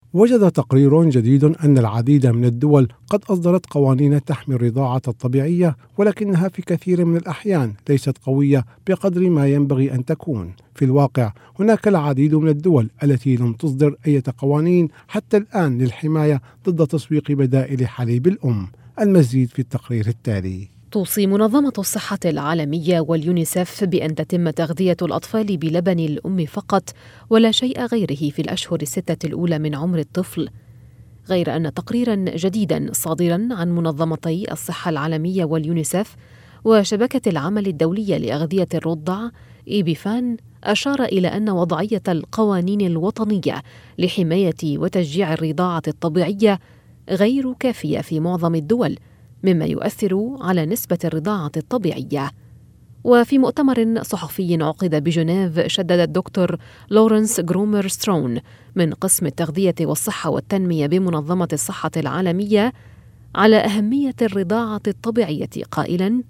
وجد تقرير جديد أن العديد من الدول قد أصدرت قوانين تحمي الرضاعة الطبيعية، ولكنها في كثير من الأحيان ليست قوية بقدر ما ينبغي أن تكون. في الواقع هناك العديد من الدول التي لم تصدر أي قوانين حتى الآن للحماية ضد تسويق بدائل حليب الأم. المزيد في التقرير التالي. توصي منظمة الصحة العالمية واليونيسف بأن تتم تغذية الأطفال بلبن الأم فقط ولا شيء غيره في الأشهر 6 الأولى من عمر الطفل، غير أن تقريراً جديداً صادراً عن منظمتي الصحة العالمية واليونيسف وشبكة العمل الدولية لأغذية الرضع إيبيفان أشار إلى أن وضعية القوانين الوطنية لحماية وتشجيع الرضاعة الطبيعية غير كافية في معظم الدول، مما يؤثر على نسبة الرضاعة الطبيعية. وفي مؤتمر صحفي عقد بجنيف، شدد الدكتور لورنس غرومر سترون من قسم التغذية والصحة والتنمية بمنظمة الصحة العالمية على أهمية الرضاعة الطبيعية قائلاً: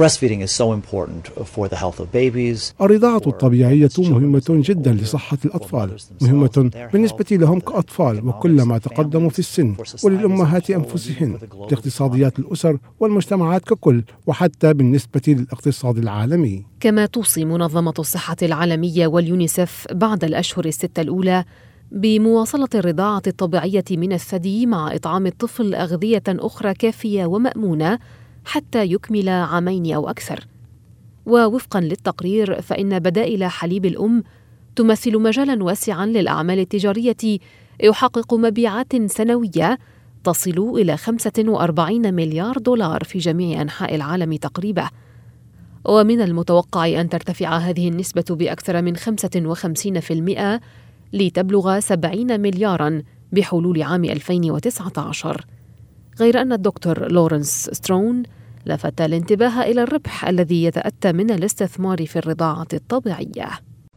الرضاعة الطبيعية مهمة جدا لصحة الأطفال، مهمة بالنسبة لهم كأطفال وكلما تقدموا في السن، وللأمهات أنفسهن، لاقتصاديات الأسر والمجتمعات ككل، وحتى بالنسبة للاقتصاد العالمي. كما توصي منظمة الصحة العالمية واليونيسف بعد الأشهر 6 الأولى بمواصلة الرضاعة الطبيعية من الثدي مع إطعام الطفل أغذية أخرى كافية ومأمونة حتى يكمل 2 عام أو أكثر. ووفقاً للتقرير فإن بدائل حليب الأم تمثل مجالاً واسعاً للأعمال التجارية يحقق مبيعات سنوية تصل إلى 45 مليار دولار في جميع أنحاء العالم تقريباً. ومن المتوقع أن ترتفع هذه النسبة بأكثر من 55% لتبلغ 70 ملياراً بحلول عام 2019. غير أن الدكتور لورنس سترون لفت الانتباه إلى الربح الذي يتأتى من الاستثمار في الرضاعة الطبيعية.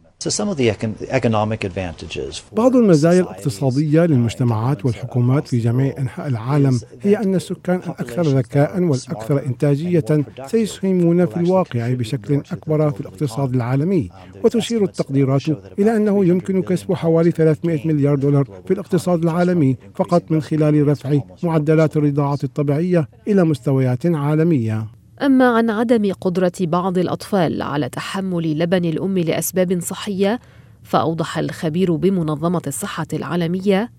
بعض المزايا الاقتصادية للمجتمعات والحكومات في جميع أنحاء العالم هي أن السكان الأكثر ذكاء والأكثر إنتاجية سيساهمون في الواقع بشكل أكبر في الاقتصاد العالمي، وتشير التقديرات إلى أنه يمكن كسب حوالي 300 مليار دولار في الاقتصاد العالمي فقط من خلال رفع معدلات الرضاعة الطبيعية إلى مستويات عالمية. أما عن عدم قدرة بعض الأطفال على تحمل لبن الأم لأسباب صحية، فأوضح الخبير بمنظمة الصحة العالمية: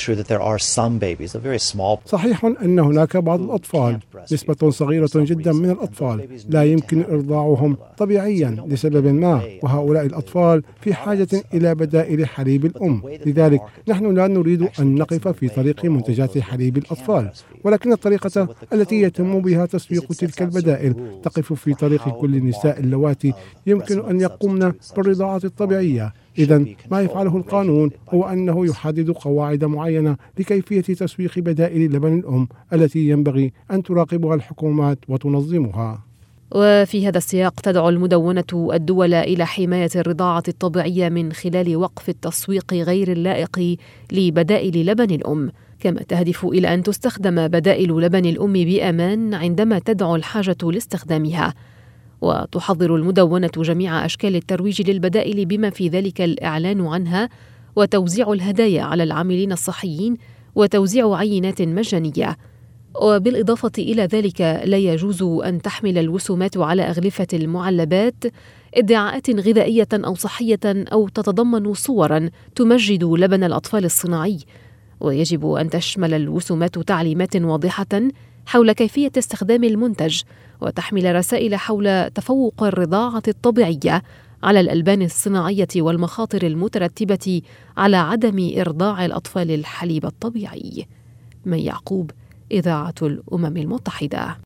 صحيح أن هناك بعض الأطفال، نسبة صغيرة جدا من الأطفال، لا يمكن إرضاعهم طبيعيا لسبب ما، وهؤلاء الأطفال في حاجة إلى بدائل حليب الأم. لذلك نحن لا نريد أن نقف في طريق منتجات حليب الأطفال، ولكن الطريقة التي يتم بها تسويق تلك البدائل تقف في طريق كل النساء اللواتي يمكن أن يقومن بالرضاعة الطبيعية. إذن ما يفعله القانون هو أنه يحدد قواعد معينة لكيفية تسويق بدائل لبن الأم التي ينبغي أن تراقبها الحكومات وتنظمها. وفي هذا السياق تدعو المدونة الدول إلى حماية الرضاعة الطبيعية من خلال وقف التسويق غير اللائق لبدائل لبن الأم، كما تهدف إلى أن تستخدم بدائل لبن الأم بأمان عندما تدعو الحاجة لاستخدامها. وتحضر المدونة جميع أشكال الترويج للبدائل بما في ذلك الإعلان عنها وتوزيع الهدايا على العاملين الصحيين وتوزيع عينات مجانية. وبالإضافة إلى ذلك لا يجوز أن تحمل الوسومات على أغلفة المعلبات ادعاءات غذائية أو صحية أو تتضمن صوراً تمجد لبن الأطفال الصناعي، ويجب أن تشمل الوسومات تعليمات واضحة حول كيفية استخدام المنتج، وتحمل رسائل حول تفوق الرضاعة الطبيعية على الألبان الصناعية والمخاطر المترتبة على عدم إرضاع الأطفال الحليب الطبيعي. مي يعقوب، إذاعة الأمم المتحدة.